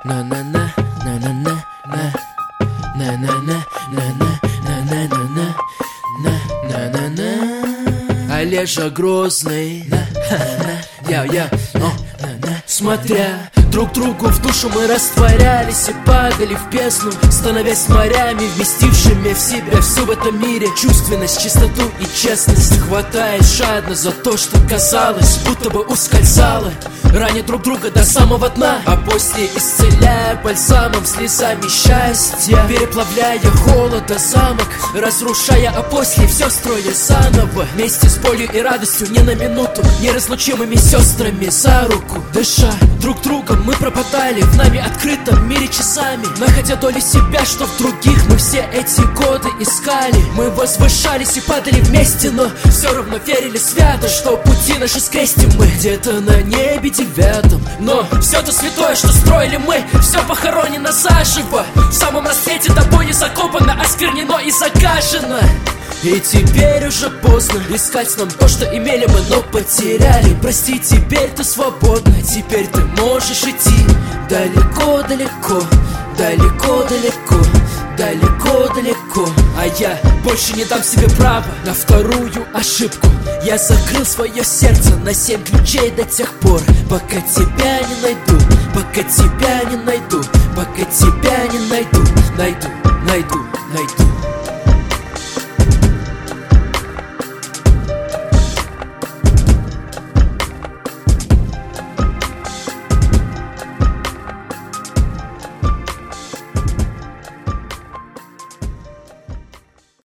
на на на на на на на на на на на на на на на на на на. Олежа Грозный, смотря друг другу в душу, мы растворялись и падали в бездну, становясь морями, вместившими в себя всю в этом мире чувственность, чистоту и честность. Хватаясь жадно за то, что казалось, будто бы ускользало, раня друг друга до самого дна, а после исцеляя бальзамом, слезами счастья, переплавляя холода замок, разрушая, а после все строя заново, вместе с болью и радостью, ни на минуту, неразлучимыми сестрами за руку. Дыша друг другом, мы пропадали в нами открытом мире часами, находя доли себя, что в других мы все эти годы искали. Мы возвышались и падали вместе, но все равно верили свято, что пути наши скрестим мы где-то на небе девятом. Но все то святое, что строили мы, все похоронено заживо, в самом расцвете тобой закопано, осквернено и загажено. И теперь уже поздно искать нам то, что имели мы, но потеряли. Прости, теперь ты свободна, теперь ты можешь идти далеко-далеко, далеко-далеко, далеко-далеко. А я больше не дам себе права на вторую ошибку. Я закрыл свое сердце на 7 ключей до тех пор, пока тебя не найду, пока тебя не найду, пока тебя не найду, найду, найду, найду.